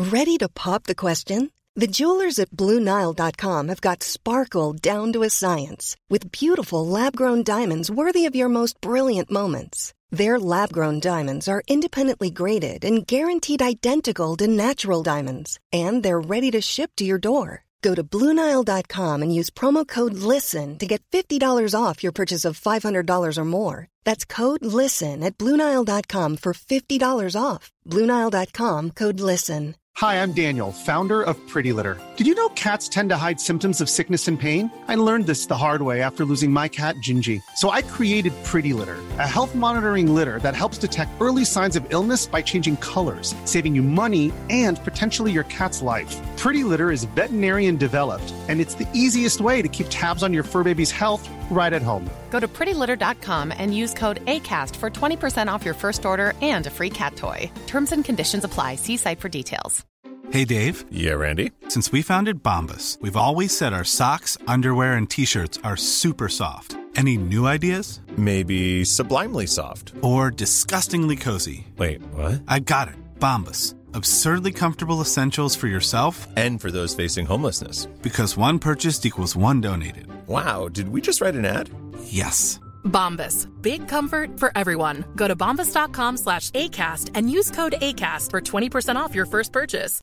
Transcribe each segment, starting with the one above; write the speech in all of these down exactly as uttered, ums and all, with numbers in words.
Ready to pop the question? The jewelers at Blue Nile dot com have got sparkle down to a science with beautiful lab-grown diamonds worthy of your most brilliant moments. Their lab-grown diamonds are independently graded and guaranteed identical to natural diamonds, and they're ready to ship to your door. Go to Blue Nile dot com and use promo code LISTEN to get fifty dollars off your purchase of five hundred dollars or more. That's code LISTEN at Blue Nile dot com for fifty dollars off. Blue Nile dot com, code LISTEN. Hi, I'm Daniel, founder of Pretty Litter. Did you know cats tend to hide symptoms of sickness and pain? I learned this the hard way after losing my cat, Gingy. So I created Pretty Litter, a health monitoring litter that helps detect early signs of illness by changing colors, saving you money and potentially your cat's life. Pretty Litter is veterinarian developed, and it's the easiest way to keep tabs on your fur baby's health right at home. Go to pretty litter dot com and use code ACAST for twenty percent off your first order and a free cat toy. Terms and conditions apply. See site for details. Hey, Dave. Yeah, Randy. Since we founded Bombas, we've always said our socks, underwear, and T-shirts are super soft. Any new ideas? Maybe sublimely soft. Or disgustingly cozy. Wait, what? I got it. Bombas. Absurdly comfortable essentials for yourself and for those facing homelessness. Because one purchased equals one donated. Wow, did we just write an ad? Yes. Bombas. Big comfort for everyone. Go to bombas dot com slash ACAST and use code ACAST for twenty percent off your first purchase.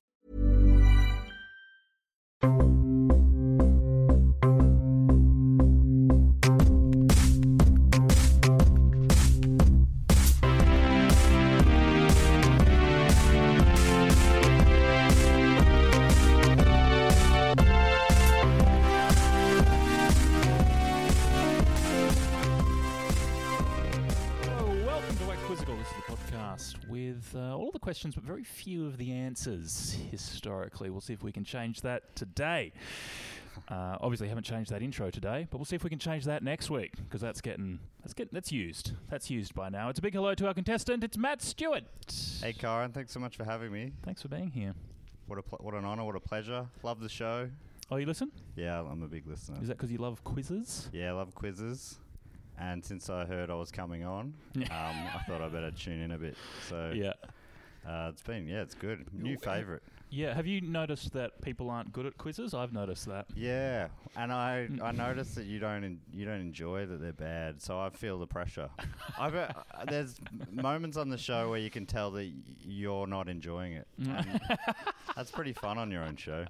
With uh, all of the questions, but very few of the answers historically. We'll see if we can change that today. Uh, obviously, haven't changed that intro today, but we'll see if we can change that next week because that's getting that's getting that's used. That's used by now. It's a big hello to our contestant. It's Matt Stewart. Hey, Karen. Thanks so much for having me. Thanks for being here. What a pl- what an honour. What a pleasure. Love the show. Oh, you listen? Yeah, I'm a big listener. Is that because you love quizzes? Yeah, I love quizzes. And since I heard I was coming on, um, I thought I better tune in a bit. So yeah, uh, it's been yeah, it's good. New favourite. Yeah, have you noticed that people aren't good at quizzes? I've noticed that. Yeah, and I I noticed that you don't en- you don't enjoy that they're bad. So I feel the pressure. I bet uh, there's moments on the show where you can tell that y- you're not enjoying it. And that's pretty fun on your own show.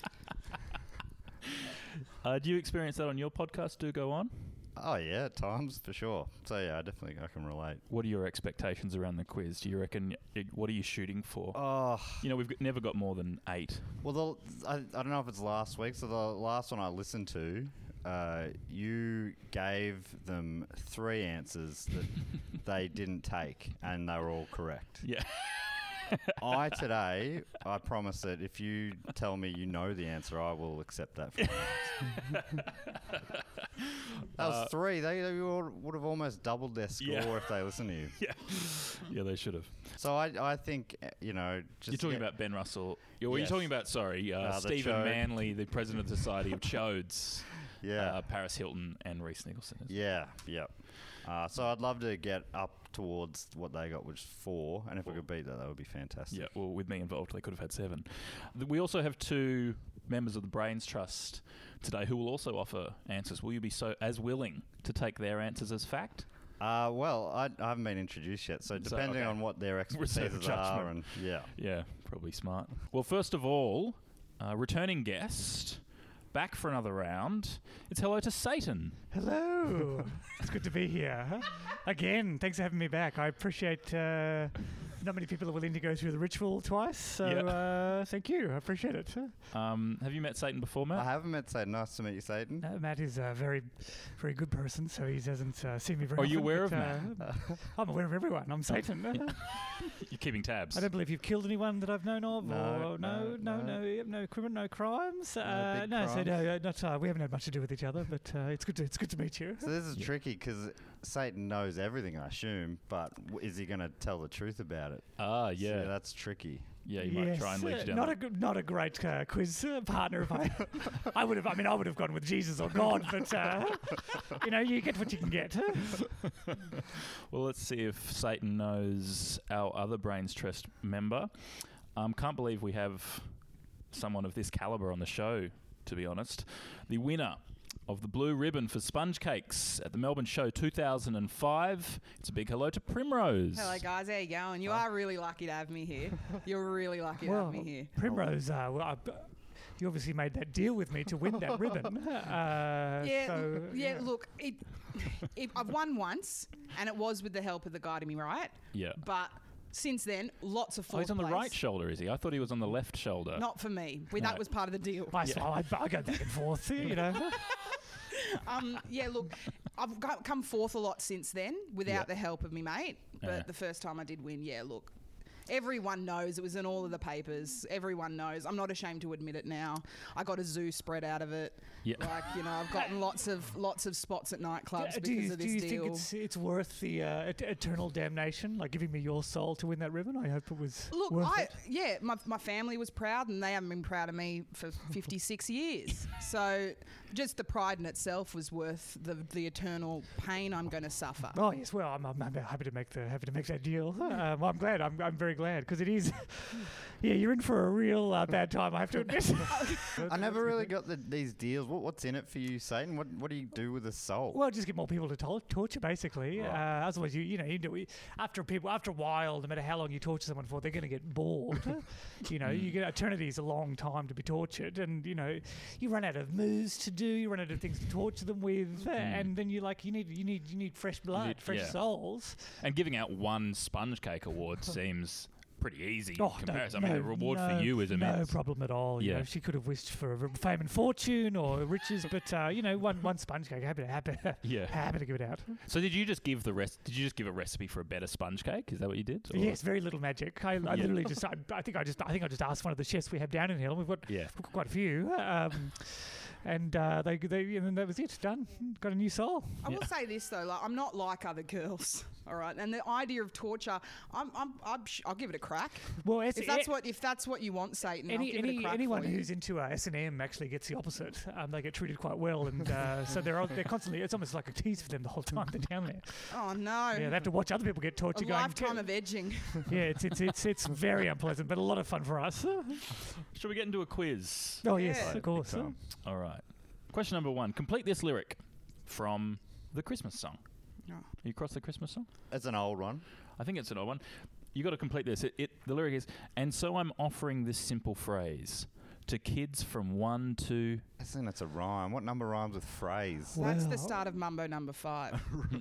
Uh, do you experience that on your podcast? Do go on. Oh, yeah, at times, for sure. So, yeah, I definitely I can relate. What are your expectations around the quiz? Do you reckon, it, what are you shooting for? Oh. You know, we've got, never got more than eight. Well, the, I, I don't know if it's last week. So, the last one I listened to, uh, you gave them three answers that they didn't take, and they were all correct. Yeah. I today, I promise that if you tell me you know the answer, I will accept that from you. That was uh, three. They, they would have almost doubled their score yeah. if they listened to you. Yeah, yeah, they should have. So I, I think you know. Just you're talking yeah. about Ben Russell. You're, yes. you're talking about sorry, uh, uh, Stephen Chode. Manley, the president of the Society of Chodes. Yeah, uh, Paris Hilton and Reese Nicholson. Yeah, yeah. Uh, so I'd love to get up towards what they got, which is four, and if four. we could beat that, that would be fantastic. Yeah, well, with me involved, they could have had seven. We also have two members of the Brains Trust today who will also offer answers. Will you be so as willing to take their answers as fact? Uh, well, I, I haven't been introduced yet, so depending so, okay. on what their expertise are, and yeah, yeah, probably smart. Well, first of all, uh, returning guest. Back for another round. It's hello to Satan. Hello. It's good to be here. Huh? Again, thanks for having me back. I appreciate uh, not many people are willing to go through the ritual twice, so yeah. uh, thank you. I appreciate it. Um, have you met Satan before, Matt? I haven't met Satan. Nice to meet you, Satan. Uh, Matt is a very, very good person, so he doesn't uh, see me very Are often. you aware but, of uh, Matt? I'm aware of everyone. I'm Satan. You're keeping tabs. I don't believe you've killed anyone that I've known of. No, or no, no, no, no, no, no, criminal, no crimes. No, uh, big no crimes. so no, not. Uh, we haven't had much to do with each other, but uh, it's good to it's good to meet you. So this is yeah. tricky because Satan knows everything, I assume, but w- is he going to tell the truth about it? Ah, yeah, so that's tricky. Yeah, you yes, might try and lead you down. Not a good, not a great uh, quiz uh, partner. If I, I would have. I mean, I would have gone with Jesus or God, but uh, you know, you get what you can get. Well, let's see if Satan knows our other Brains Trust member. Um, can't believe we have someone of this calibre on the show, to be honest. The winner of the blue ribbon for sponge cakes at the Melbourne Show two thousand five. It's a big hello to Primrose. Hello, guys. How you going? You are really lucky to have me here. You're really lucky well, to have me here. Primrose, uh, well, I, you obviously made that deal with me to win that ribbon. Uh, Yeah, so, yeah. Look, it, it, I've won once, and it was with the help of the guy to me right. Yeah. But since then, lots of Oh, fourth he's on the place. right shoulder, is he? I thought he was on the left shoulder. Not for me. We, No. That was part of the deal. I, yeah. I, I go back and forth, you know. um, yeah, look, I've got, come fourth a lot since then without Yeah. the help of me mate. But Yeah. the first time I did win, yeah, look, everyone knows. It was in all of the papers. Everyone knows. I'm not ashamed to admit it now. I got a zoo spread out of it. Yeah. Like, you know, I've gotten lots of lots of spots at nightclubs do because you, of this do you deal. think it's it's worth the uh, et- eternal damnation, like giving me your soul to win that ribbon? I hope it was Look, worth I it. yeah, my my family was proud, and they haven't been proud of me for fifty-six years. So, just the pride in itself was worth the the eternal pain I'm going to suffer. Oh yes, well I'm, I'm, I'm happy to make the happy to make that deal. Um, I'm glad. I'm I'm very glad because it is. Yeah, you're in for a real uh, bad time, I have to admit. I never really got the, these deals. What, what's in it for you, Satan? What What do you do with a soul? Well, just get more people to to- torture, basically. Right. Uh, otherwise, you you know, you do, after people after a while, no matter how long you torture someone for, they're going to get bored. you know, you get eternity is a long time to be tortured, and you know, you run out of moves to do, you run out of things to torture them with, and then you like you need you need you need fresh blood, need- fresh yeah. souls. And giving out one sponge cake award seems pretty easy in Oh, comparison. no, I mean, the reward no, for you is no immense. problem at all. You Yeah. know, she could have wished for a fame and fortune or riches, but uh, you know, one one sponge cake, happy to happy, Yeah. happy to give it out. So did you just give the rest? Did you just give a recipe for a better sponge cake? Is that what you did? Or- Yes, very little magic. I, I literally just, I, I think I just, I think I just asked one of the chefs we have down in Hill. We've got, Yeah. we've got quite a few, um, and uh, they, they, and then that was it. Done. Got a new soul. I will say this though, like I'm not like other girls, all right. And the idea of torture, I'm, I'm, I'm sh- I'll give it a crack. Well, as, If that's what, if that's what you want, Satan, I'll any, give it a any crack anyone for you. who's into uh, S and M actually gets the opposite. Um, they get treated quite well, and uh, so they're they're constantly. It's almost like a tease for them the whole time they're down there. Oh no! Yeah, they have to watch other people get a tortured. Going, lifetime of edging. yeah, it's it's it's it's very unpleasant, but a lot of fun for us. Should we get into a quiz? Oh yes, Yeah. of course. Big time. All right. Question number one. Complete this lyric from the Christmas song. Oh. Are you across the Christmas song? It's an old one. I think it's an old one. You got to complete this. It, it the lyric is, and so I'm offering this simple phrase to kids from one to. I think that's a rhyme. What number rhymes with phrase? That's the Well- start of Mumbo number five.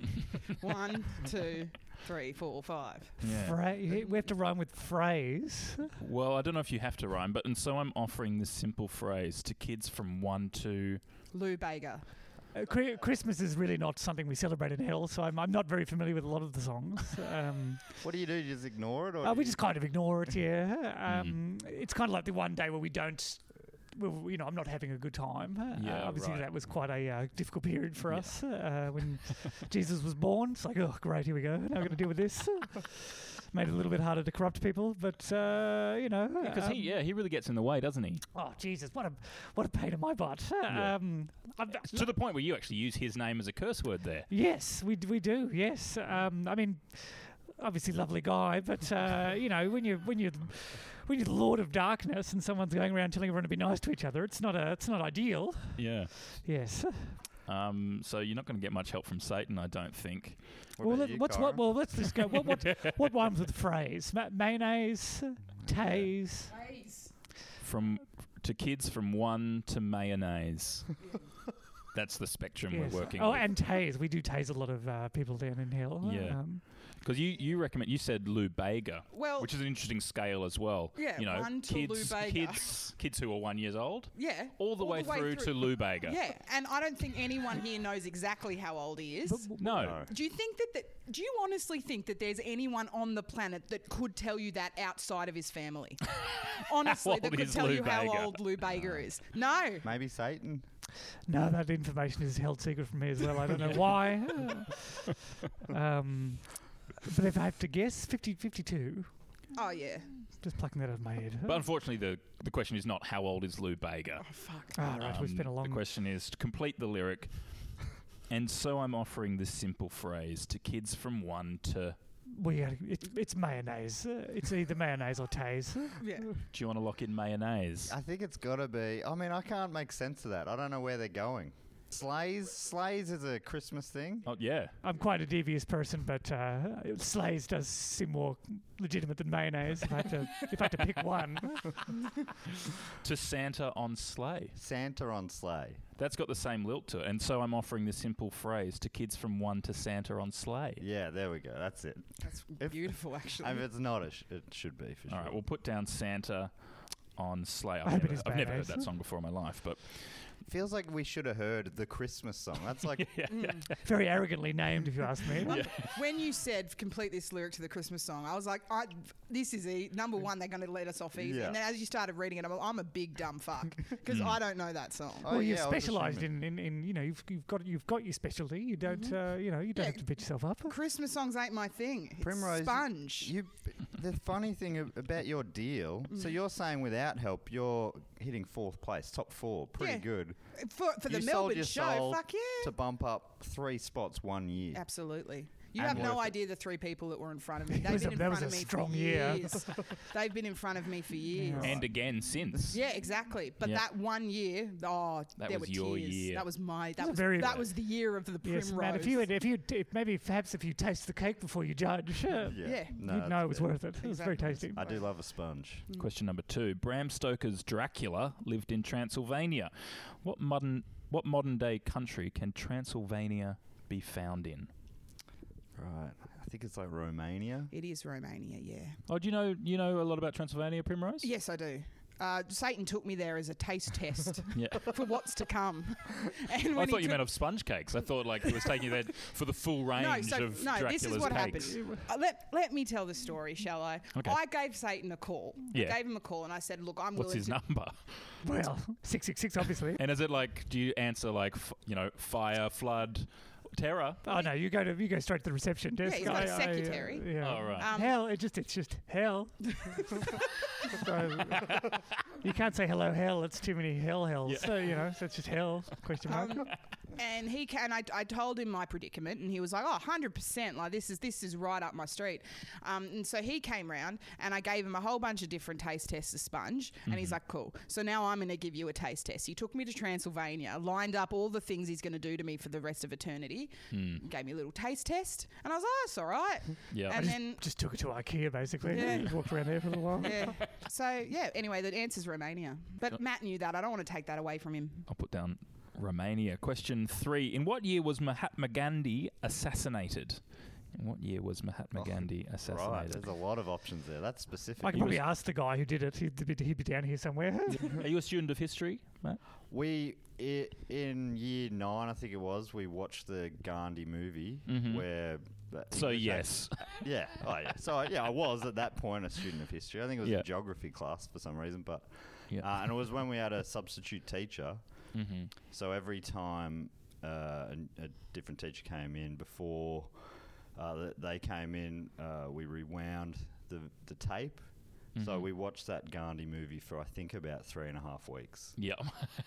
One, two, three, four, five. Yeah. Fra- we have to rhyme with phrase. Well, I don't know if you have to rhyme, but and so I'm offering this simple phrase to kids from one to. Lou Bega. Uh, Chri- Christmas is really not something we celebrate in Hell, so I'm, I'm not very familiar with a lot of the songs. Um, What do you do? You just ignore it? Or uh, do we you- just kind of ignore it, yeah. Um, It's kind of like the one day where we don't, well, you know, I'm not having a good time. Uh, Yeah, obviously, right. that was quite a uh, difficult period for Yeah. us uh, when Jesus was born. It's like, oh, great, here we go. Now we're going to deal with this. Made it a little bit harder to corrupt people, but uh, you know, Because um, he, yeah, he really gets in the way, doesn't he? oh Jesus, what a what a pain in my butt. Yeah. Um, I've, To the point where you actually use his name as a curse word there. Yes, we d- we do. Yes, um, I mean, obviously lovely guy, but uh, you know, when you when you when you're the Lord of Darkness and someone's going around telling everyone to be nice to each other, it's not a it's not ideal. Yeah. Yes. Um, so you're not going to get much help from Satan, I don't think. What well, about let, you, what's Cara? what? Well, let's just go. What what what rhymes with phrase? Ma- mayonnaise, tase. From to kids from one to mayonnaise. That's the spectrum Yes. we're working Oh, with. and tase. We do tase a lot of uh, people down in Hill. Yeah. Um, Because you, you recommend, you said Lou Bega, Well, which is an interesting scale as well. Yeah, you know, one to kids, Lou Bega. kids, kids who are one years old, yeah, all the way through to Lou Bega. Yeah, and I don't think anyone here knows exactly how old he is. No. Do you think that, that? Do you honestly think that there's anyone on the planet that could tell you that outside of his family? Honestly, old that could is tell Lou you how Bega? old Lou Bega is. No. Maybe Satan. No, that information is held secret from me as well. I don't know why. um, but if I have to guess, fifty, fifty-two. Oh yeah. Just plucking that out of my head. But unfortunately, the, the question is not how old is Lou Bega. Oh fuck. Ah, right, we've spent a Um, long... The question is to complete the lyric. And so I'm offering this simple phrase to kids from one to we uh, it, it's mayonnaise. Uh, it's either mayonnaise or Taze. Yeah. Do you want to lock in mayonnaise? I think it's got to be. I mean, I can't make sense of that. I don't know where they're going. Sleighs? Sleighs is a Christmas thing. Oh, yeah. I'm quite a devious person, but uh, Sleighs does seem more legitimate than mayonnaise. If I had to, if I had to pick one. To Santa on sleigh. Santa on sleigh. That's got the same lilt to it. And so I'm offering this simple phrase to kids from one to Santa on sleigh. Yeah, there we go. That's it. That's If- beautiful, actually. If it's not, it, sh- it should be for All sure. right, we'll put down Santa on sleigh. I I've, hope never, it is I've never heard mayonnaise. that song before in my life, but Feels like we should have heard the Christmas song. That's like yeah, yeah. Very arrogantly named, if you ask me. When- When you said complete this lyric to the Christmas song, I was like, I, this is e- number one. They're going to let us off easy. Yeah. And then as you started reading it, I'm, I'm a big dumb fuck because I don't know that song. Oh, Well, you've yeah, I was specialised assuming. in, in, in, you know, you've, you've got you've got your specialty. You don't, uh, you know, you don't Yeah. have to beat yourself up. Christmas songs ain't my thing. It's Primrose, Sponge. You, the funny thing ab- about your deal, so you're saying without help, you're hitting fourth place, top four, pretty Yeah. good. for for the You sold Melbourne your show, soul fuck yeah. to bump up three spots one year. Absolutely. You And have no worth it. idea the three people that were in front of me. That They've was been a- in that was front of a me strong for year. years. They've been in front of me for years. And again since. Yeah, exactly. But Yeah. that one year, oh, That there was were your tears. year. That was my. That was a was very- that was the year of the Yes, primrose. man. If you had, if you if maybe perhaps if you taste the cake before you judge, uh, Yeah. No, you'd know it was yeah. worth it. It was very Exactly. tasty. I do love a sponge. Question number two. Bram Stoker's Dracula lived in Transylvania. What modern what modern day country can Transylvania be found in? Right. I think it's like Romania. It is Romania, yeah. Oh, do you know you know a lot about Transylvania, Primrose? Yes, I do. Uh, Satan took me there as a taste test Yeah. for what's to come. And I when thought he you took- meant of sponge cakes. I thought like he was taking you there for the full range No, so, of no, Dracula's this is what cakes. happened. Uh, let, let me tell the story, shall I? Okay. I gave Satan a call. Yeah. I gave him a call and I said, look, I'm What's willing his to... number? Well, six six six, obviously. And is it like, do you answer like, f- you know, fire, flood, terror? Oh no, you go to you go straight to the reception desk. he's got a I- I, uh, secretary. yeah. Oh, right. Um, hell, it just it's just hell. So, you can't say hello hell. It's too many hell hells. Yeah. So you know, so it's just hell question mark. Um, and he can. I, I told him my predicament, and he was like, "Oh, one hundred percent! Like this is this is right up my street." Um, and so he came round, and I gave him a whole bunch of different taste tests of sponge, and he's like, "Cool." So now I'm going to give you a taste test. He took me to Transylvania, lined up all the things he's going to do to me for the rest of eternity, gave me a little taste test, and I was like, "Oh, it's all right." Yeah. And then Just took it to IKEA basically. Yeah. Just walked around there for a little while. yeah. So yeah. Anyway, the answer's Romania, but Matt knew that. I don't want to take that away from him. I'll put down Romania. Question three. In what year was Mahatma Gandhi assassinated? In what year was Mahatma Gandhi Right. assassinated? There's a lot of options there. That's specific. I could probably ask the guy who did it. He'd be, he'd be down here somewhere. Are you a student of history, Matt? We I, in year nine, I think it was. We watched the Gandhi movie Mhm. where. that- So English yes. ac- Yeah. Oh yeah. So yeah, I was at that point a student of history. I think it was Yeah. a geography class for some reason, but Yeah. uh, and it was when we had a substitute teacher. Mm-hmm. So every time uh, a, a different teacher came in, before uh, th- they came in, uh, we rewound the the tape. So Mhm. we watched that Gandhi movie for I think about three and a half weeks. Yeah.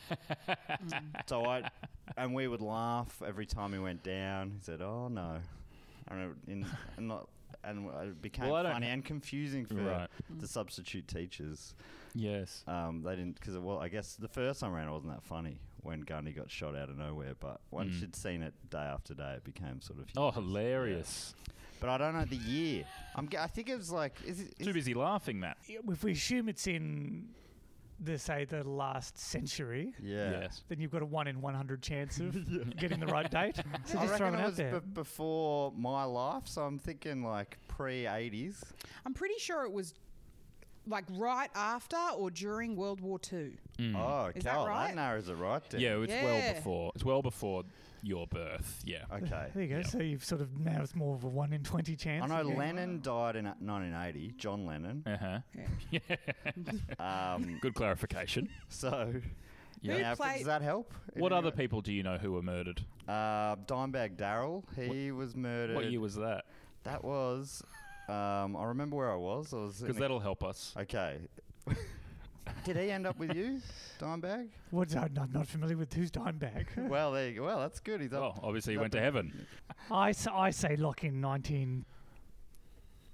So I, and we would laugh every time he went down. He said, "Oh no," and it, in, and, not, and it became Well, I don't- funny and confusing for Right. the substitute teachers. Yes. Um, they didn't because well, I guess the first time around it wasn't that funny when Gandhi got shot out of nowhere. But once Mm. you'd seen it day after day, it became sort of Oh, humorous. hilarious. Yeah. But I don't know the year. I'm. g- I think it was like. Is it? Is Too busy laughing, Matt. If we assume it's in the say the last century, Yeah. Yes. then you've got a one in one hundred chance of getting the right date. So I just reckon throwing it it out was there. b- before my life, so I'm thinking like pre eighties. I'm pretty sure it was like right after or during World War Two. Mm. Oh, Is that Cal, right? that narrows it right down. Yeah, it's well Yeah. before. It's well before your birth. Yeah. Okay. There you go. Yeah. So you've sort of now it's more of a one in twenty chance. I know of getting- Lennon died in uh, nineteen eighty, John Lennon. Uh huh. Yeah. Yeah. Um, Good clarification. so, Yeah. Who now, played- does that help? What In other any way? people do you know who were murdered? Uh, Dimebag Darrell, he was murdered. What year was that? That was, um, I remember where I was. I was in Because a- that'll help us. Okay. Did he end up with you, Dimebag? What's I'm not, not familiar with who's Dimebag. Well, there you go. Well, that's good. He's Oh, up. obviously he he's went up to in- heaven. I, s- I say lock in nineteen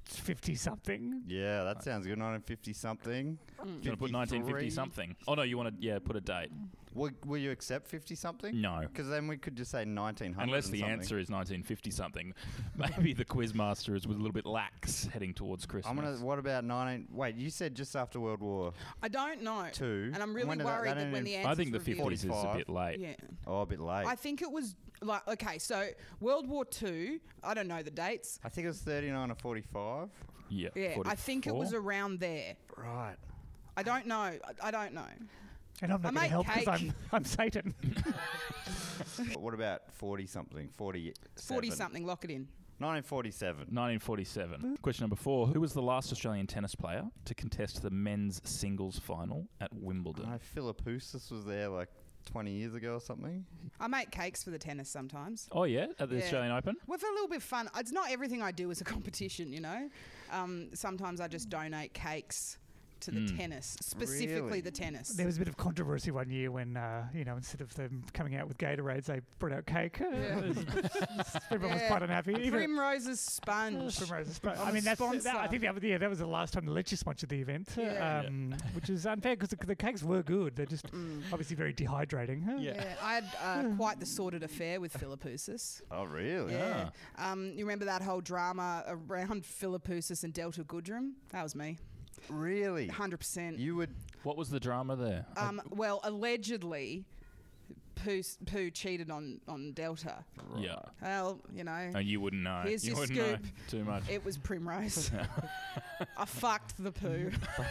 fifty-something. Yeah, that sounds good. nineteen fifty-something. You want to put nineteen fifty-something? Oh, no, you want to, yeah, put a date. Will, will you accept fifty-something? No. Because then we could just say nineteen hundred. Unless the something. answer is nineteen fifty-something. Maybe the quizmaster is a little bit lax heading towards Christmas. I'm gonna. What about nineteen? Wait, you said just after World War I don't know. Two. And I'm really When did that- worried that that, when ended the in- answers I think the revealed- fifties is a bit late. Yeah. Oh, a bit late. I think it was like okay, so World War Two. I don't know the dates. I think it was thirty-nine or forty-five. Yeah. Yeah, I think it was forty-four. around there. Right. I don't know. I, I don't know. And I'm I not going make to help because cake. I'm, I'm Satan. What about forty-something? forty. Forty something. Lock it in. nineteen forty-seven. nineteen forty-seven. Question number four. Who was the last Australian tennis player to contest the men's singles final at Wimbledon? I Philippoussis was there like twenty years ago or something. I make cakes for the tennis sometimes. Oh, yeah? At the Yeah. Australian Open? Well, for a little bit fun. It's not everything I do is a competition, you know. Um, sometimes I just donate cakes to the Mm. tennis, specifically Really? the tennis. There was a bit of controversy one year when, uh, you know, instead of them coming out with Gatorades, they brought out cake. Yeah. Everyone was Yeah. quite unhappy. Even- Primrose's sponge. Primrose's sponge. I'm I a mean, that's, that, I sponsor. think that was, yeah, that was the last time the Lecce sponsored the event, Yeah. um, which is unfair because the, the cakes were good. They're just Mm. obviously very dehydrating. Yeah, I had uh, quite the sordid affair with Philippoussis. Oh, really? Yeah. Um, you remember that whole drama around Philippoussis and Delta Goodrum? That was me. Really? one hundred percent. You would. What was the drama there? Um, well, allegedly, Pooh, Pooh cheated on, on Delta. Yeah. Well, you know. And you wouldn't know. Here's you your wouldn't scoop. know too much. It was Primrose. I fucked the Pooh.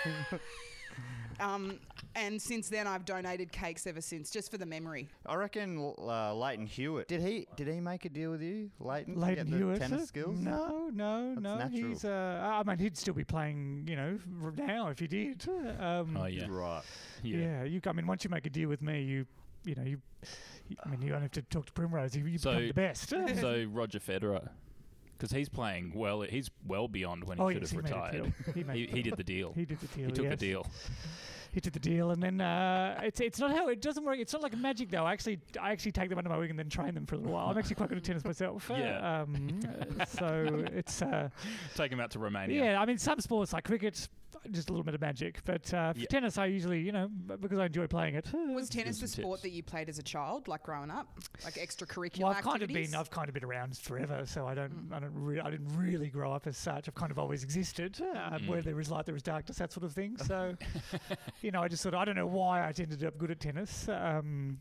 um, and since then, I've donated cakes ever since, just for the memory. I reckon uh, Leighton Hewitt. Did he? Did he make a deal with you, Leighton? to Leighton get the Hewitt. tennis skills. No, no, That's no. natural. He's. Uh, I mean, he'd still be playing, you know, r- now if he did. Um, Oh, yeah. Right. Yeah. yeah. You. I mean, once you make a deal with me, you, you know, you. you I mean, you don't have to talk to Primrose. You, you So- become the best. So Roger Federer, because he's playing well, he's well beyond when he Oh, should yes, have he made a retired. deal. He made He, a he did the deal. He did the deal. He took yes. the deal. He did the deal, and then uh, it's it's not how it doesn't work. It's not like magic though. I actually I actually take them under my wing and then train them for a little while. I'm actually quite good at tennis myself. Yeah. Um, uh, so it's uh, Take him out to Romania. yeah. I mean, some sports like cricket, just a little bit of magic. But uh, for Yeah. tennis, I usually, you know, b- because I enjoy playing it. Was tennis the some sport tips. that you played as a child, like growing up, like extracurricular Well, I've kind of activities? been I've kind of been around forever, so I don't I don't re- I didn't really grow up as such. I've kind of always existed. Um, Mm. Where there is light, there is darkness, that sort of thing. So, you know, I just sort of I don't know why I ended up good at tennis, um,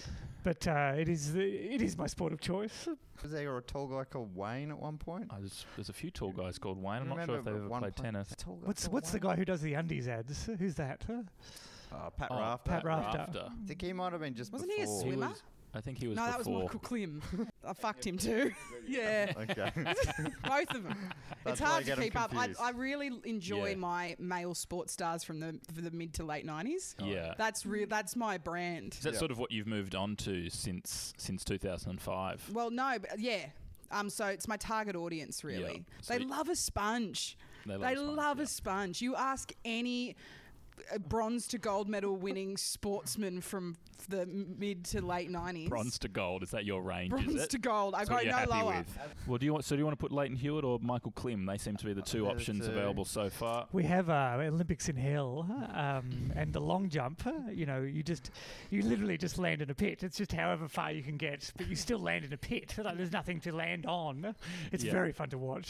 but uh, it is the, it is my sport of choice. Was there a tall guy called Wayne at one point? Oh, there's, there's a few tall guys called Wayne. I'm not Remember sure if they've at ever one played point- tennis. a tall guy What's called what's the Wayne? guy who does the undies ads? Who's that? Huh? Uh, Pat Oh, Rafter. Pat Rafter. Rafter. I think he might have been just Wasn't he a before. swimmer? was- I think he was no, that was before. Michael Klim. I fucked him too. yeah. Okay. Both of them. That's it's why I hard to get 'em keep up. I, confused. I really enjoy Yeah. my male sports stars from the for the mid to late nineties. Yeah. That's real. That's my brand. Is that Yeah. sort of what you've moved on to since since two thousand five? Well, no, but yeah. Um, so it's my target audience, really. So They y- love a sponge. They love They a sponge, love yeah. a sponge. You ask any uh, bronze to gold medal winning sportsman from the m- mid to late nineties. Bronze to gold, is that your range? Bronze is it? to gold. I That's go what you're no happy lower. with. Well, do you want? So do you want to put Leighton Hewitt or Michael Klim? They seem to be the two They're the options two. available so far. We have uh, Olympics in hell, um, and the long jump. uh, You know, you just you literally just land in a pit. It's just however far you can get, but you still land in a pit. Like, there's nothing to land on. It's Yeah. very fun to watch.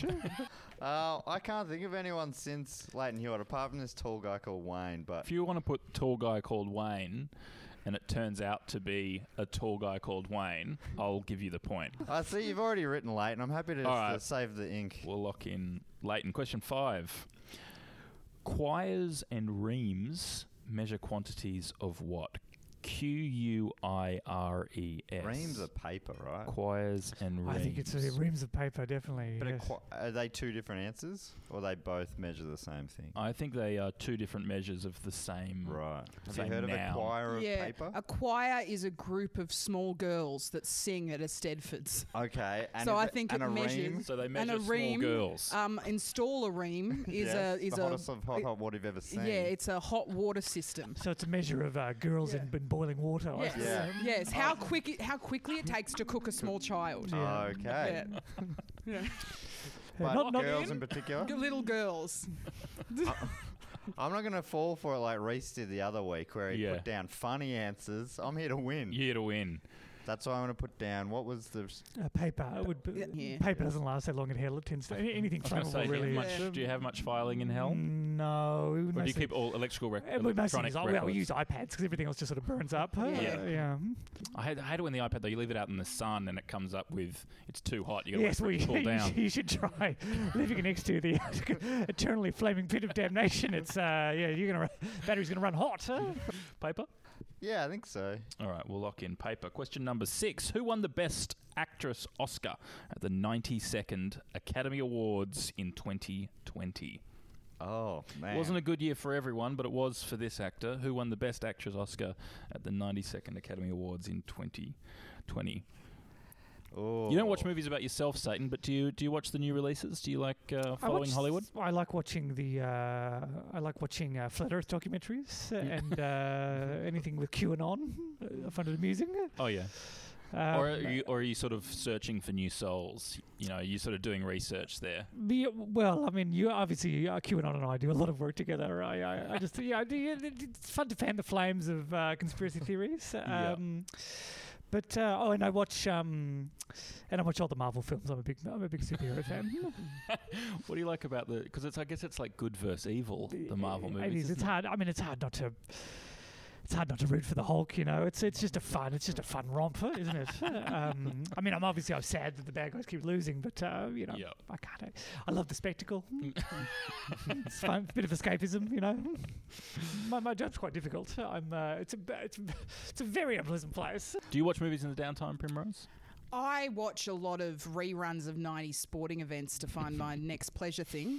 Uh, I can't think of anyone since Leighton Hewitt, apart from this tall guy called Wayne. But If you want to put tall guy called Wayne, and it turns out to be a tall guy called Wayne, I'll give you the point. I see you've already written Leighton. I'm happy to, All just, right. to save the ink. We'll lock in Leighton. Question five. Choirs and reams measure quantities of what? Q U I R E S. Reams of paper, right? Choirs and reams. I think it's uh, reams of paper, definitely. But a yes. qu- are they two different answers, or they both measure the same thing? I think they are two different measures of the same. Right. Have same you heard of noun. a choir of Yeah, paper? a choir is a group of small girls that sing at a Stedfords. Okay. And so is I it- think and it a measures. ream? So they and measure a small ream, girls. Um, install a ream is Yes, a is the a hottest of hot, hot water you've ever seen. yeah, it's a hot water system. So it's a measure of uh, girls in, in boiling water. I Yes. suppose. Yeah. Yes, how quick it, how quickly it takes to cook a small child. Yeah. Okay. Yeah. but not- not girls in- in particular. Little girls. I'm not going to fall for it like Reese did the other week where he Yeah. put down funny answers. I'm here to win. Here to win. That's why I'm going to put down. What was the... s- Uh, paper would be, Yeah. paper doesn't last that long in hell. It tends to any- anything I was going to say, flammable do you, really. have much, do you have much filing in hell? No. Or do you mostly- keep all electrical rec- Uh, we mostly electronic use, well, we use records? iPads because everything else just sort of burns up. Uh, Yeah. yeah. I hate, I hate it when the iPad, though, you leave it out in the sun and it comes up with, it's too hot, you got to Yes, wait for we, it to cool you, down. should, you should try living next to the eternally flaming pit of damnation. It's uh, yeah, you're gonna run, battery's gonna run hot. Huh? Paper? Yeah, I think so. All right, we'll lock in paper. Question number six. Who won the Best Actress Oscar at the ninety-second Academy Awards in twenty twenty? Oh, man. It wasn't a good year for everyone, but it was for this actor. Who won the Best Actress Oscar at the ninety-second Academy Awards in twenty twenty? Oh. You don't watch movies about yourself, Satan, but do you do you watch the new releases? Do you like uh, I following watch- Hollywood? I like watching the uh, I like watching uh, Flat Earth documentaries uh, and uh, anything with QAnon. Uh, I find it amusing. Oh, yeah. Um, or, are you, or are you sort of searching for new souls? You know, you're sort of doing research there. The, well, I mean, you obviously uh, QAnon and I do a lot of work together. I, I, I just, yeah, I do, yeah, it's fun to fan the flames of uh, conspiracy theories. Um, But uh, oh, and I watch um, and I watch all the Marvel films. I'm a big, I'm a big superhero fan. What do you like about the? Because it's, I guess it's like good versus evil. The Marvel It movies. is. It's isn't it? hard. I mean, it's hard not to. It's hard not to root for the Hulk, you know. It's it's just a fun. It's just a fun romp, isn't it? um, I mean, I'm obviously I'm sad that the bad guys keep losing, but uh, you know, Yep. I can't. I love the spectacle. It's fun. It's a bit of escapism, you know. my my job's quite difficult. I'm. Uh, it's a it's a, it's a very unpleasant place. Do you watch movies in the downtime, Primrose? I watch a lot of reruns of nineties sporting events to find my next pleasure thing.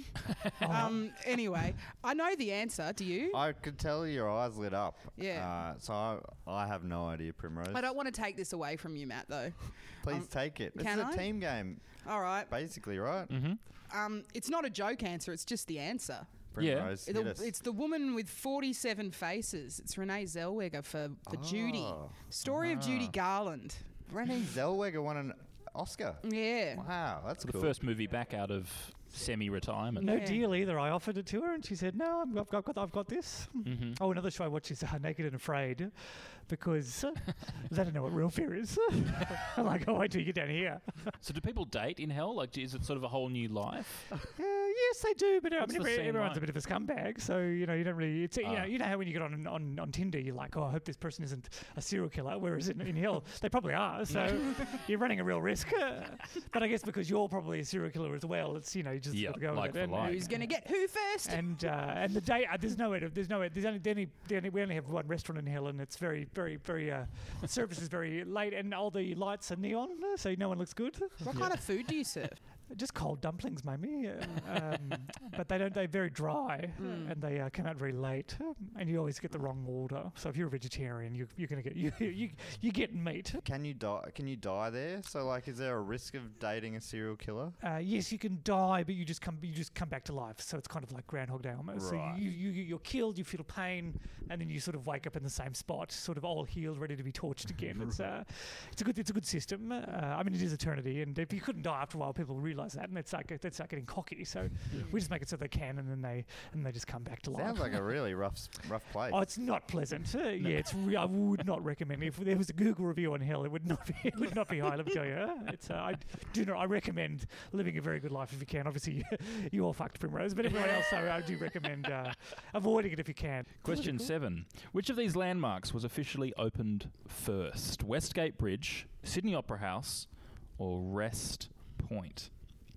Um, anyway, I know the answer. Do you? I could tell your eyes lit up. Yeah. Uh, so I, I have no idea, Primrose. I don't want to take this away from you, Matt, though. Please um, take it. This can is a I? team game, All right. basically, right? Mm-hmm. Um, it's not a joke answer. It's just the answer. Primrose, hit The- us. it's the woman with forty-seven faces. It's Renee Zellweger for, for Judy. Oh. Story of Judy Garland. Renee Zellweger won an Oscar. Yeah. Wow, that's The cool. first movie back out of semi-retirement. No Yeah. deal either. I offered it to her, and she said, "No, I'm, I've, got, I've got, I've got this." Mm-hmm. Oh, another show I watch is uh, Naked and Afraid, because they don't know what real fear is. I'm like, oh, wait till you get down here. So do people date in hell? Like, is it sort of a whole new life? Uh, yes, they do, but uh, I What's mean, the every- scene everyone's like? a bit of a scumbag, so you know you don't really. It's, you Ah. know, you know how when you get on, on on Tinder, you're like, oh, I hope this person isn't a serial killer. Whereas in, in hell, they probably are. So you're running a real risk. Uh, but I guess because you're probably a serial killer as well, it's you know you just Yeah, got to go like with for it. And, like. Who's going to get who first? and uh, and the day uh, there's no way to, there's no way, there's only, the only, the only we only have one restaurant in hell, and it's very very very uh, the service is very late, and all the lights are neon, uh, so no one looks good. What kind of food do you serve? Just cold dumplings, maybe, uh, um, but they don't. They're very dry, Mm. and they uh, come out very late, um, and you always get the wrong order. So if you're a vegetarian, you, you're gonna get you you you get meat. Can you die? Can you die there? So, like, is there a risk of dating a serial killer? Uh, yes, you can die, but you just come you just come back to life. So it's kind of like Groundhog Day almost. Right. So you, you you're killed, you feel pain, and then you sort of wake up in the same spot, sort of all healed, ready to be tortured again. It's uh, it's a good it's a good system. Uh, I mean, it is eternity, and if you couldn't die after a while, people realise that, and it's like they start getting cocky. So we just make it so they can, and then they and they just come back to life. Sounds like a really rough, s- rough place. Oh, it's not pleasant. Uh, yeah, it's. Re- I would not recommend. If there was a Google review on hell, it would not be. It would not be high. Let me tell you. Uh, It's. Uh, I do not. I recommend living a very good life if you can. Obviously, you all fucked Primrose, but everyone else, I, I do recommend uh, avoiding it if you can. Question seven. Which of these landmarks was officially opened first? Westgate Bridge, Sydney Opera House, or Rest Point?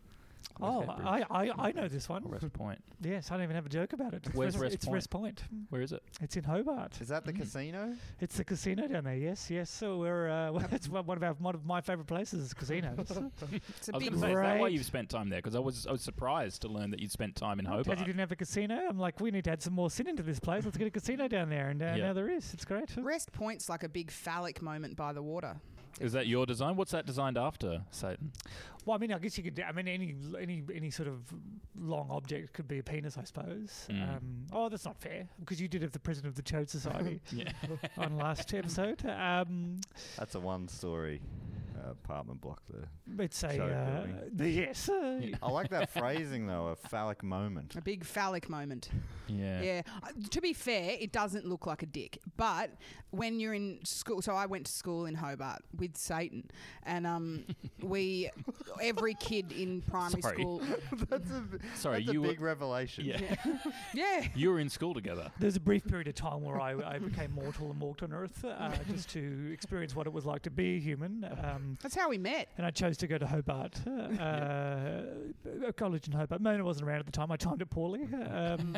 Oh, Westgate Bridge. I, I, I know this one. Or Rest Point. Yes, I don't even have a joke about it. It's Where's Rest It's Point? Rest Point. Where is it? It's in Hobart. Is that the casino? It's the casino down there. Yes, yes. So we're. Uh, well, it's one of our one of my favourite places, is casinos. It's a I was big. going to say, is that why Right. you've spent time there? Because I was I was surprised to learn that you'd spent time in Because Hobart. you didn't have a casino. I'm like, we need to add some more sin into this place. Let's get a casino down there, and uh, Yeah. now there is. It's great. Rest Point's like a big phallic moment by the water. Is that your design? What's that designed after, Satan? Well, I mean, I guess you could. I mean, any any any sort of long object could be a penis, I suppose. Mm. Um, oh, that's not fair because you did have the president of the Chode Society Yeah. on last episode. Um, That's a one story. uh, apartment block there. It's a Show uh, building. yes. Uh, I like that phrasing though, a phallic moment. A big phallic moment. Yeah. Yeah. Uh, to be fair, it doesn't look like a dick. But when you're in school, so I went to school in Hobart with Satan, and um, we, every kid in primary Sorry. school. that's a, Sorry, that's you a were- big revelation. Yeah. Yeah. You were in school together. There's a brief period of time where I, I became mortal and walked on Earth uh, just to experience what it was like to be a human. Um, That's how we met. and I chose to go to Hobart, uh, uh, a college in Hobart. Mona wasn't around at the time. I timed it poorly. Um,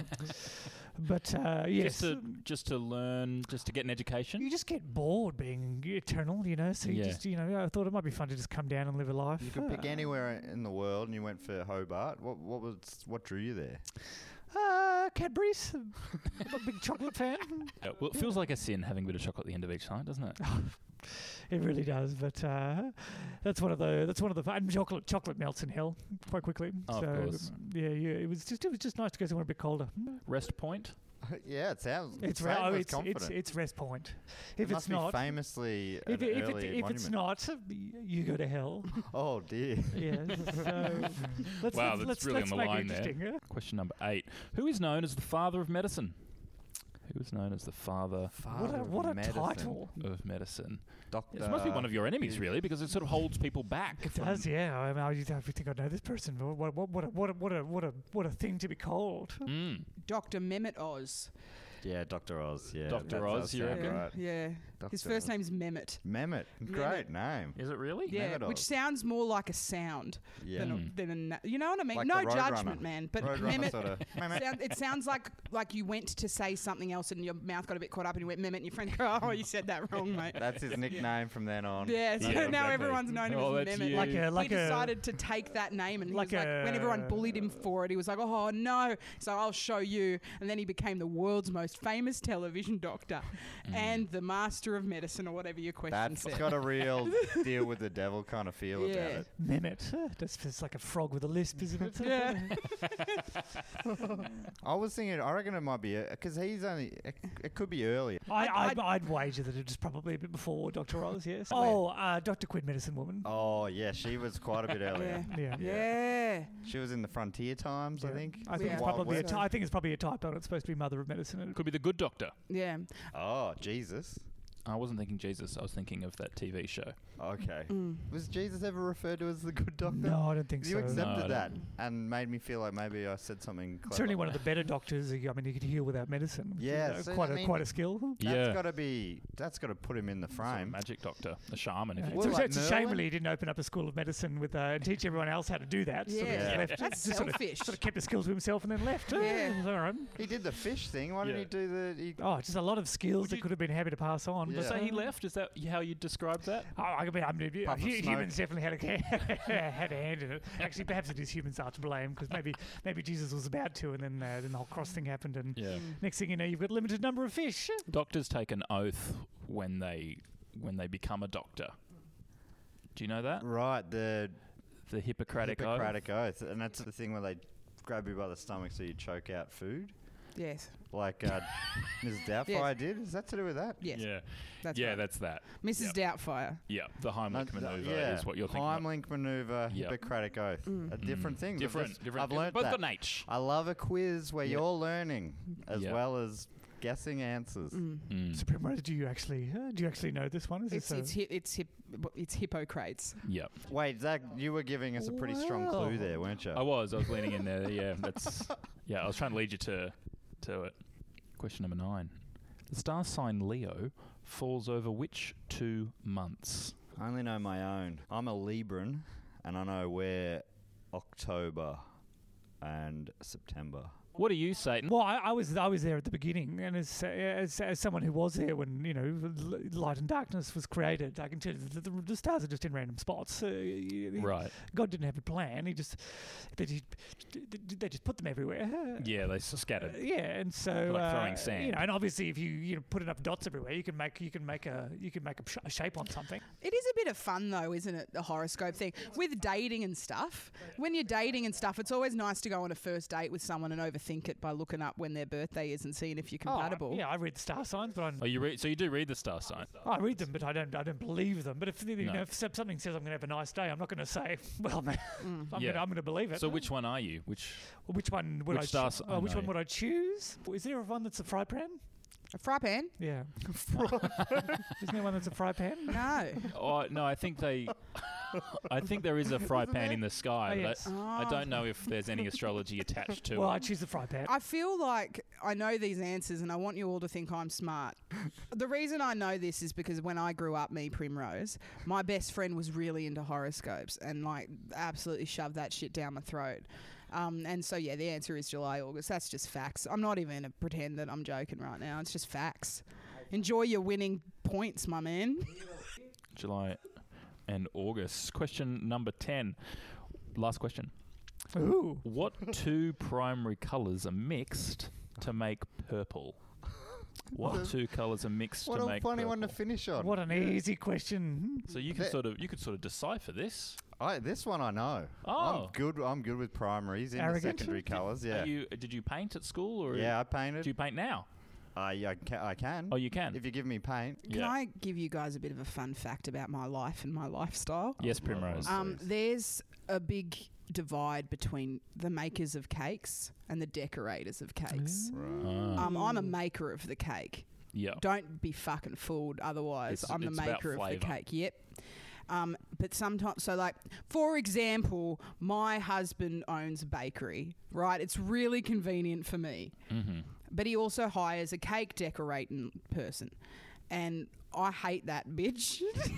but uh, yes. Just to, just to learn, just to get an education. You just get bored being eternal, you know. So you Yeah. just, you know, I thought it might be fun to just come down and live a life. You could pick Uh, anywhere in the world, and you went for Hobart. What what was what drew you there? Uh, Cadbury's. I'm a big chocolate fan. Yeah, well, it feels like a sin having a bit of chocolate at the end of each night, doesn't it? It really does, but uh, that's one of the that's one of the and chocolate chocolate melts in hell quite quickly. Oh, of so course. yeah, yeah, it was just it was just nice to go somewhere a bit colder. Rest point. yeah, it sounds. It's it re- oh, sounds it's, confident. it's it's rest point. It If must it's be not, famously if, an it, if, early it, if it's monument. not, you go to hell. Oh dear. Yeah. So let's, Wow, let's, that's let's, really let's on the make it line there. interesting. Question number eight. Who is known as the father of medicine? Who is known as the father What a Father what of a medicine. title. of medicine? Doctor. This must be one of your enemies, really, because it sort of holds people back. It from- does, yeah. I mean, I used to have to think I know this person. What what what a, what a, what a what a what a thing to be called. Mm. Doctor Mehmet Oz. Yeah, Doctor Oz. Yeah, Doctor that Oz, does you sound reckon? right. Yeah. His Doctor first Oz. name's Mehmet. Mehmet. Great name. Is it really? Yeah, Mehmet which Oz. sounds more like a sound Yeah. than, Mm. a, than a na- you know what I mean? Like no the Roadrunner. judgment, man. But Roadrunner Mehmet, sorta. Mehmet. sound, it sounds like like you went to say something else and your mouth got a bit caught up and you went Mehmet and your friend go, oh, you said that wrong, mate. That's his nickname from then on. Yeah, so Yeah, now exactly. everyone's known him Oh, as that's Mehmet. you. Like a like he a decided to take that name and he like was like, when everyone a- bullied him for it, he was like, oh no, so I'll show you. And then he became the world's most famous television doctor and the master of medicine, or whatever your question That's said. got a real deal with the devil kind of feel Yeah. about it. Mehmet. Uh, That's just like a frog with a lisp, isn't it? Yeah. I was thinking, I reckon it might be, because he's only, it, it could be earlier. I, I'd- I'd, I'd wager that it was probably a bit before Doctor Oz, yes. Oh, uh, Doctor Quinn, Medicine Woman. Oh, yeah, she was quite a bit earlier. Yeah. Yeah. She was in the Frontier Times, I Yeah. think. I think Yeah. it's Wild probably a West. ty- I think it's probably a typo. And it's supposed to be Mother of Medicine. Could be the good doctor. Yeah. Oh, Jesus. I wasn't thinking Jesus. I was thinking of that T V show. Okay. Mm. Was Jesus ever referred to as the good doctor? No, I don't think You so. accepted No, I that and made me feel like maybe I said something clever. Certainly one of the better doctors. I mean, he could heal without medicine. which is, Yeah, uh, so quite I a mean- quite a skill. That's Yeah. got to be, that's got to put him in the Sort of frame. magic doctor, a shaman. If Yeah, you Well, it's, like it's a shame Merlin? really he didn't open up a school of medicine with uh, and teach everyone else how to do that. So Yeah. he just Yeah. left, That's just sort of, selfish. sort of kept the skill to himself and then left. Yeah. Uh, all right. He did the fish thing. Why didn't Yeah. he do the... He, Oh, just a lot of skills Would that you- could have been happy to pass on. Yeah. But say he uh, left? Is that how you describe that? Oh, I mean, I mean Puff of hu- smoke. humans definitely had a had a hand in it. Actually, perhaps it is humans are to blame because maybe maybe Jesus was about to, and then uh, then the whole cross thing happened, and Yeah. next thing you know, you've got a limited number of fish. Doctors take an oath when they when they become a doctor. Do you know that? right, the The Hippocratic, Hippocratic oath. And that's the thing where they grab you by the stomach so you choke out food. Yes. Like uh, Missus Doubtfire Yes. did. Is that to do with that? Yes. Yeah, That's yeah, right. that's that. Missus Doubtfire. Yeah, the Heimlich No, th- maneuver yeah. is what you're thinking. of. Heimlich maneuver, Yep. Hippocratic oath. A different thing. but Different, this- different. I've learned Both that. got an H. I love a quiz where Yep. you're learning as Yep. well as guessing answers. Mm. Supreme Master, do you actually uh, do you actually know this one? Is It's this a- it's hip, it's hip, it's Hippocrates. Yep. Wait, Zach, you were giving us a pretty strong clue Wow. there, weren't you? I was. I was leaning in there. Yeah, that's. Yeah, I was trying to lead you to, to it. Question number nine. The star sign Leo falls over which two months? I only know my own. I'm a Libran, and I know where October and September. What do you say? Well, I, I was I was there at the beginning, and as, uh, as as someone who was there when you know l- light and darkness was created, I can tell you that the, the stars are just in random spots. Uh, you- Right. God didn't have a plan. He just they just, they just put them everywhere. Yeah, they s- scattered. Uh, yeah, and so Like uh, throwing sand. You know, and obviously, if you you know, put enough dots everywhere, you can make you can make a you can make a, sh- a shape on something. It is a bit of fun though, isn't it? The horoscope thing with dating and stuff. When you're dating and stuff, it's always nice to go on a first date with someone and overthink overthink it by looking up when their birthday is and seeing if you're Oh, compatible. yeah, I read the star signs, but I'm, Oh, you read? So you do read the star sign? I read them, but I don't. I don't believe them. But if you No. know, if something says I'm going to have a nice day, I'm not going to say, well, man, I'm Yeah. going. I'm going to believe it. So which one are you? Which? Well, which one would which I? star choo- si- oh, I which know, one yeah. would I choose? Is there a one that's a fry pan? A fry pan? Yeah. Isn't there one that's a fry pan? No. Oh no, I think they. I think there is a fry pan in the sky. Oh, but yes. I, I don't know if there's any astrology attached to Well, it. I choose the fry pan. I feel like I know these answers and I want you all to think I'm smart. The reason I know this is because when I grew up, me, Primrose, my best friend was really into horoscopes and like absolutely shoved that shit down my throat. Um, and so, yeah, the answer is July, August. That's just facts. I'm not even going to pretend that I'm joking right now. It's just facts. Enjoy your winning points, my man. July and August. Question number ten. Last question. Ooh. What two primary colours are mixed to make purple? What two colours are mixed What to a make funny one to purple? finish on. What an easy question. So you can That- sort of you could sort of decipher this. I, this one I know. Oh. I'm good. I'm good with primaries in the Arrogant. secondary colours. Yeah. Are you, did you paint at school or yeah, I do painted. you paint now? I, I, ca- I can. Oh, you can. If you give me paint. Can Yeah. I give you guys a bit of a fun fact about my life and my lifestyle? Yes, Primrose. Um, there's a big divide between the makers of cakes and the decorators of cakes. Ah. Um, I'm a maker of the cake. yeah. Don't be fucking fooled. Otherwise, It's- I'm the it's about maker of the flavour. cake. Yep. Um, but sometimes, so like, for example, my husband owns a bakery, right? It's really convenient for me. Mm-hmm. But he also hires a cake decorating person. And I hate that bitch.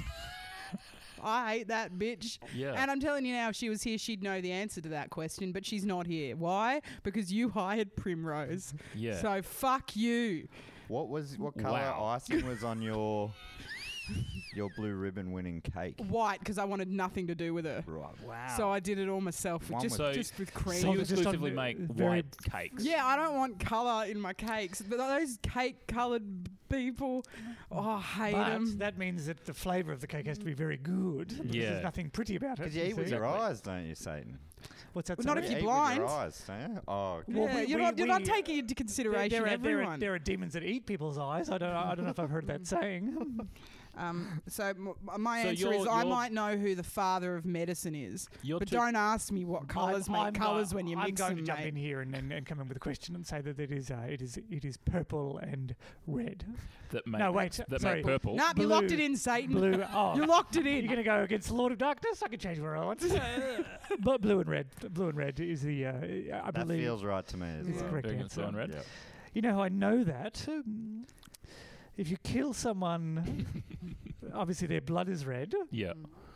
I hate that bitch. Yeah. And I'm telling you now, if she was here, she'd know the answer to that question, but she's not here. Why? Because you hired Primrose. Yeah. So fuck you. What was what colour Wow. icing was on your your blue ribbon winning cake? White, because I wanted nothing to do with her. Right. Wow. So I did it all myself, with One just, with- just with cream. So you just on exclusively the make very- white cakes. Yeah, I don't want colour in my cakes, but those cake-coloured people, oh, I hate but them. that means that the flavour of the cake has to be very good. Because Yeah. There's nothing pretty about it. Because you eat with see. your eyes, don't you, Satan? What's that? Well, not sorry? if You you're eat blind. with your eyes, don't you? Oh, okay. Well, Yeah, we- you're we- not, you're not we- taking into There, consideration there, are, there, everyone. are, there are demons that eat people's eyes. I don't. I don't know if I've heard that saying. Um, so m- my So answer is you're- I you're- might know who the father of medicine is, You're but too- don't ask me what colours I'm- make I'm, colours uh, when you I'm mix going them, to jump mate. in here and, and, and come in with a question and say that it is uh, it is it is purple and red. That make No, wait, that sorry. make purple. Nah, you locked Blue- it in, Satan. Blue. Oh, You locked it You're in. going to go against Lord of Darkness? I can change where I want. But blue and red. Blue and red is the. Uh, I That believe. feels right to me as It's well. correct Very good, answer. blue and red. Yeah. You know how I know that? Um, if you kill someone, obviously their blood is red. Yeah.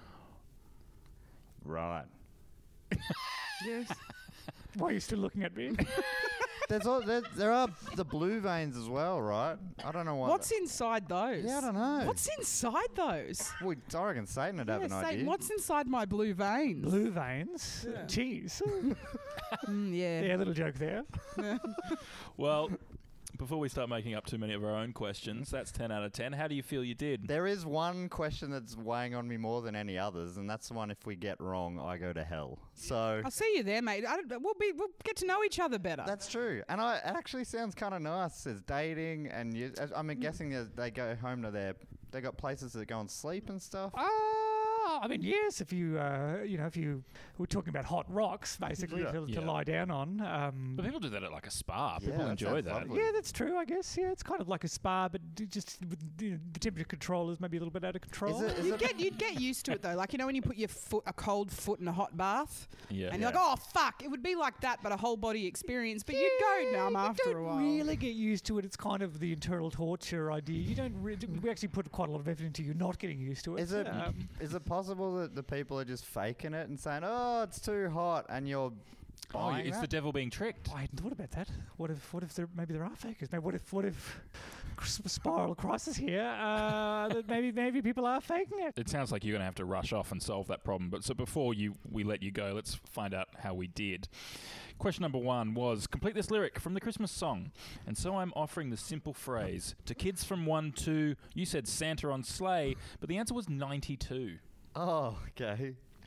Right. Yes. Why are you still looking at me? There's all, there, there are the blue veins as well, right? I don't know what. What's inside those? Yeah, I don't know. What's inside those? Well, I reckon Satan would have Yeah, an Satan, idea. what's inside my blue veins? Blue veins. Yeah. Cheese. Mm, yeah. Yeah, little joke there. Well, before we start making up too many of our own questions, that's ten out of ten. How do you feel you did? There is one question that's weighing on me more than any others, and that's the one if we get wrong, I go to hell. So I'll see you there, mate. I don't, we'll be we'll get to know each other better. that's true. And I, it actually sounds kind of nice as dating, and you, as- I'm guessing that they go home to their, they got places that go and sleep and stuff. Ah, I mean, yes. If you, uh, you know, if you we're talking about hot rocks, basically Yeah. to, to Yeah. lie down on. Um, But people do that at like a spa. Yeah, People that enjoy sounds that. lovely. yeah, that's true. I guess. Yeah, it's kind of like a spa, but d- just with the, the temperature control is maybe a little bit out of control. Is it, is You'd it get you'd get used to it though. Like you know when you put your foot a cold foot in a hot bath, Yeah. and you're like, oh fuck, it would be like that, but a whole body experience. But you'd go numb you after don't a while. really get used to it. It's kind of the internal torture idea. You don't. Re- we actually put quite a lot of effort into you not getting used to it. Is it Um, is it possible that the people are just faking it and saying, "Oh, it's too hot," and you're Oh, buying it's that? the devil being tricked. I hadn't thought about that. What if? What if there? Maybe there are fakers. Maybe what if? What if? cr- Spiral crisis here. Uh, that maybe maybe people are faking it. It sounds like you're going to have to rush off and solve that problem. But so before you we let you go, let's find out how we did. Question number one was, complete this lyric from the Christmas song. And so I'm offering the simple phrase, to kids from one to, you said Santa on sleigh, but the answer was ninety-two. Oh, okay.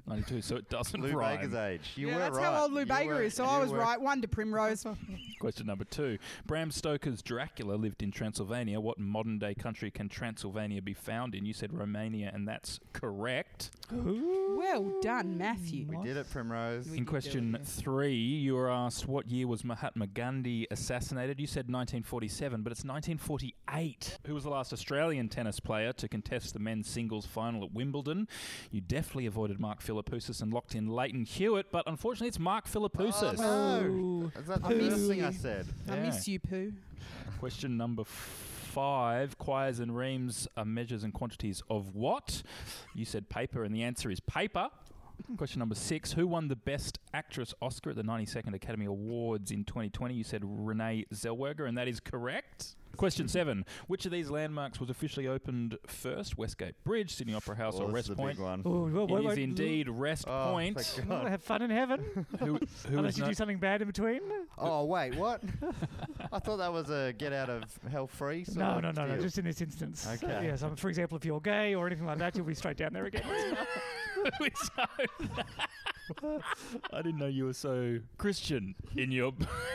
ninety-two, so it doesn't Lou rhyme. Baker's age. You yeah, were that's right. how old Lou You Baker were- is. So you I was were- right. One to Primrose. Question number two. Bram Stoker's Dracula lived in Transylvania. What modern-day country can Transylvania be found in? You said Romania, and that's correct. Well done, Matthew. We did it, Primrose. In question three, you were asked what year was Mahatma Gandhi assassinated. You said nineteen forty-seven, but it's nineteen forty-eight. Who was the last Australian tennis player to contest the men's singles final at Wimbledon? You definitely avoided Mark Philippoussis and locked in Leighton Hewitt, but unfortunately it's Mark Philippoussis. Oh, no. Is that the I first miss thing you. I said? I Yeah. miss you, Pooh. Question number five. Quires and reams are measures and quantities of what? You said paper, and the answer is paper. Question number six. Who won the Best Actress Oscar at the ninety-second Academy Awards in twenty twenty? You said Renee Zellweger, and that is correct. Question seven. Which of these landmarks was officially opened first? Westgate Bridge, Sydney Opera House, Oh, or this West is a Point? big one. Ooh, well, It wait, is wait, indeed Rest Oh, Point. thank We'll God. have fun in heaven. Who, who Unless is you no- do something bad in between. Oh, wait, what? I thought that was a get out of hell free sort No, of no, no, no. deal. Just in this instance. Okay. Yeah, so for example, if you're gay or anything like that, you'll be straight down there again. Who is so- I didn't know you were so Christian in your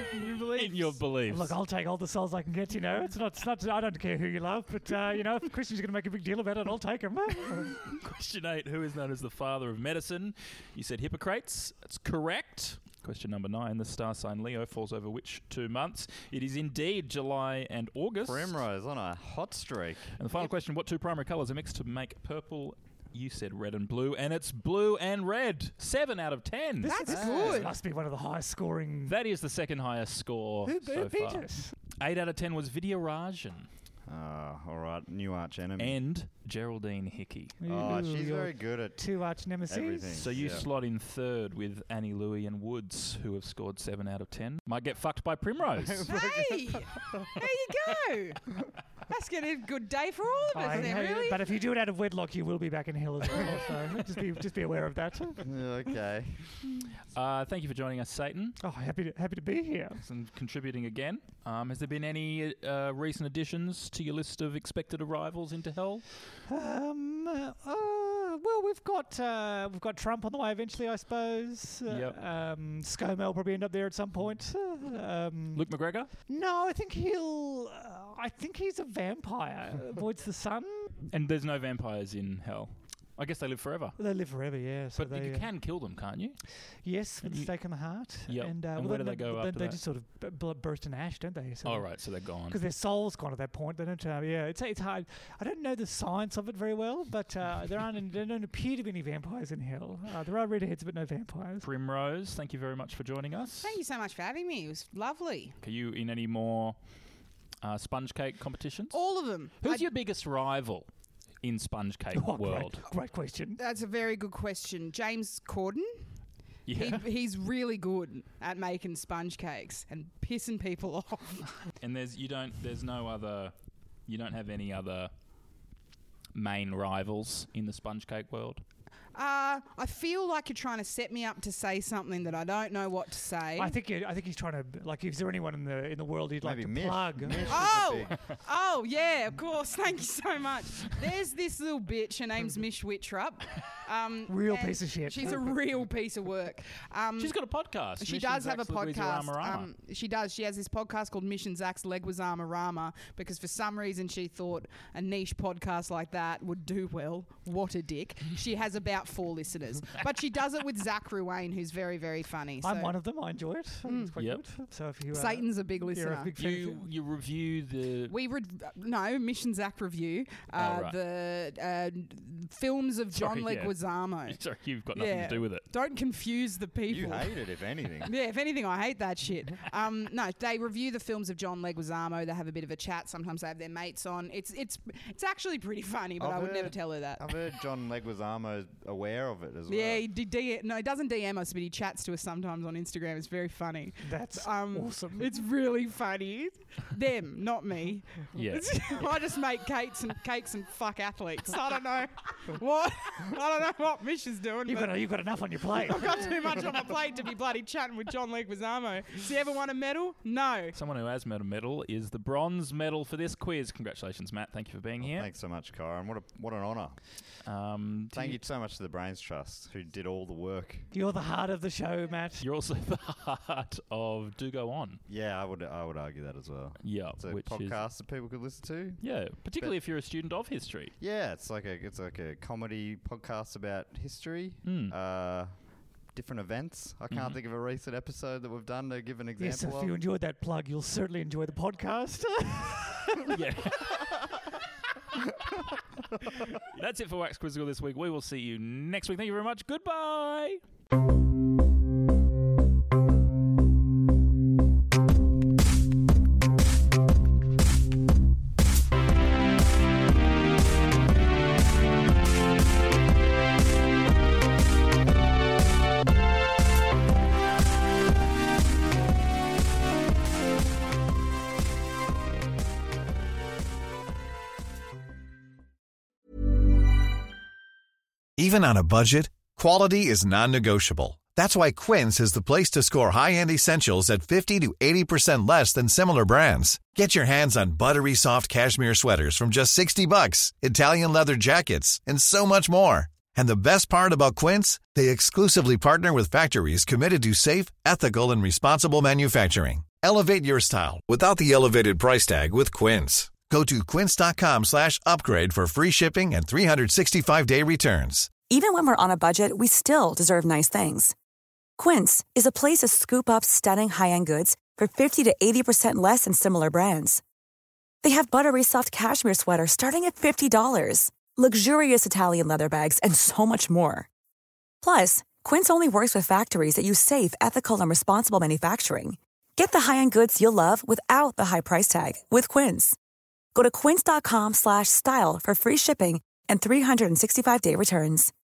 in your beliefs. Look, I'll take all the souls I can get. You know, it's not. It's not. I don't care who you love, but uh, you know, if Christians are going to make a big deal about it, I'll take them. Question eight. Who is known as the father of medicine? You said Hippocrates. That's correct. Question number nine. The star sign Leo falls over which two months? It is indeed July and August. Primrose on a hot streak. And the final question. What two primary colours are mixed to make purple? You said red and blue, and it's blue and red. Seven out of ten. That's This good. must be one of the highest scoring. That is the second highest score Who, so who beat far. us? Eight out of ten was Vidyarajan Oh, all right. New arch enemy. and Geraldine Hickey. oh, Ooh, she's your very good at two arch nemesis. everything. So you Yeah. slot in third with Annie Louie and Woods, who have scored seven out of ten. Might get fucked by Primrose. Hey, there you go. That's going to be a good day for all of us, I isn't it, know, really? But if you do it out of wedlock, you will be back in hell as well. So just be just be aware of that. Okay. uh, thank you for joining us, Satan, Oh, happy to happy to be here. and contributing again. Um, has there been any uh, recent additions to your list of expected arrivals into hell? Um, uh, uh, well, we've got uh, we've got Trump on the way eventually, I suppose. Uh, Yep. Um, ScoMo will probably end up there at some point. Uh, um, Luke McGregor? no, I think he'll. Uh, I think he's a vampire. Avoids the sun. And there's no vampires in hell. I guess they live forever. They live forever, yeah. So But they, you uh, can kill them, can't you? yes, with and a you- stake in the heart. Yep. And, uh, And well, where do then they go then after They that? just sort of b- b- burst in ash, don't they? So Oh, right, so they're gone. Because their soul's gone at that point. They don't. Uh, yeah, it's it's hard. I don't know the science of it very well, but uh, there aren't. Any, there don't appear to be any vampires in hell. Uh, there are redheads, but no vampires. Primrose, thank you very much for joining us. Thank you so much for having me. It was lovely. Are you in any more uh, sponge cake competitions? All of them. Who's I- your biggest rival in sponge cake Oh, world? Great, great question. That's a very good question. James Corden. Yeah. He, he's really good at making sponge cakes and pissing people off. And there's you don't there's no other you don't have any other main rivals in the sponge cake world. Uh, I feel like you're trying to set me up to say something that I don't know what to say. I think. I think he's trying to. Like, is there anyone in the in the world he'd Maybe like to Mish. plug? Mish is a Oh, big- oh yeah, of course. Thank you so much. There's this little bitch. Her name's Mish Wittrup. Um, Real and piece of shit. She's a real piece of work. Um, She's got a podcast. She Mission does have a Zach's podcast. Leguizamo-rama. Um, she does. She has this podcast called Mission Zach's Leguizamo Rama because for some reason she thought a niche podcast like that would do well. What a dick. She has about four listeners. But she does it with Zach Ruane, who's very, very funny. I'm So one of them. I enjoy it. I think It's quite Yep. good. So if you uh, Satan's a big you're listener. a big fan you of- you review the We re- no Mission Zach review uh, Oh, right. the uh, films of John Sorry, yeah. Leguizamo. Sorry, you've got nothing Yeah. to do with it. Don't confuse the people. You hate it, if anything. Yeah, if anything, I hate that shit. Um, no, they review the films of John Leguizamo. They have a bit of a chat. Sometimes they have their mates on. It's it's it's actually pretty funny, but I've I would heard- never tell her that. I've heard John Leguizamo's aware of it as well. Yeah, he did D- no, he doesn't D M us, but he chats to us sometimes on Instagram. It's very funny. That's Um, awesome. It's really funny. Them, not me. Yeah. I just make cakes and cakes and fuck athletes. I don't know. What? I don't know what Misha's doing. You've but got, you've got enough on your plate. I've got too much on my plate to be bloody chatting with John Leguizamo. Has he ever won a medal? No. Someone who has met a medal is the bronze medal for this quiz. Congratulations, Matt. Thank you for being Well, here. Thanks so much, Kyron. What a what an honour. Um, Thank you, you so much to the Brains Trust, who did all the work. You're the heart of the show, Matt. You're also the heart of Do Go On. Yeah, I would I would argue that as well. Yeah, It's a which podcast is that people could listen to. yeah, particularly But- if you're a student of history. Yeah, it's like a it's like a comedy podcast about history. Mm. Uh, different events. I can't Mhm. think of a recent episode that we've done to give an Yes, example if you of. enjoyed that plug, you'll certainly enjoy the podcast. Yeah. That's it for Wax Quizzical this week. We will see you next week. Thank you very much. Goodbye. Even on a budget, quality is non-negotiable. That's why Quince is the place to score high-end essentials at fifty to eighty percent less than similar brands. Get your hands on buttery soft cashmere sweaters from just sixty bucks, Italian leather jackets, and so much more. And the best part about Quince, they exclusively partner with factories committed to safe, ethical, and responsible manufacturing. Elevate your style without the elevated price tag with Quince. Go to quince.com slash upgrade for free shipping and three sixty-five day returns. Even when we're on a budget, we still deserve nice things. Quince is a place to scoop up stunning high-end goods for fifty to eighty percent less than similar brands. They have buttery soft cashmere sweaters starting at fifty dollars, luxurious Italian leather bags, and so much more. Plus, Quince only works with factories that use safe, ethical, and responsible manufacturing. Get the high-end goods you'll love without the high price tag with Quince. Go to quince.com slash style for free shipping and three sixty-five day returns.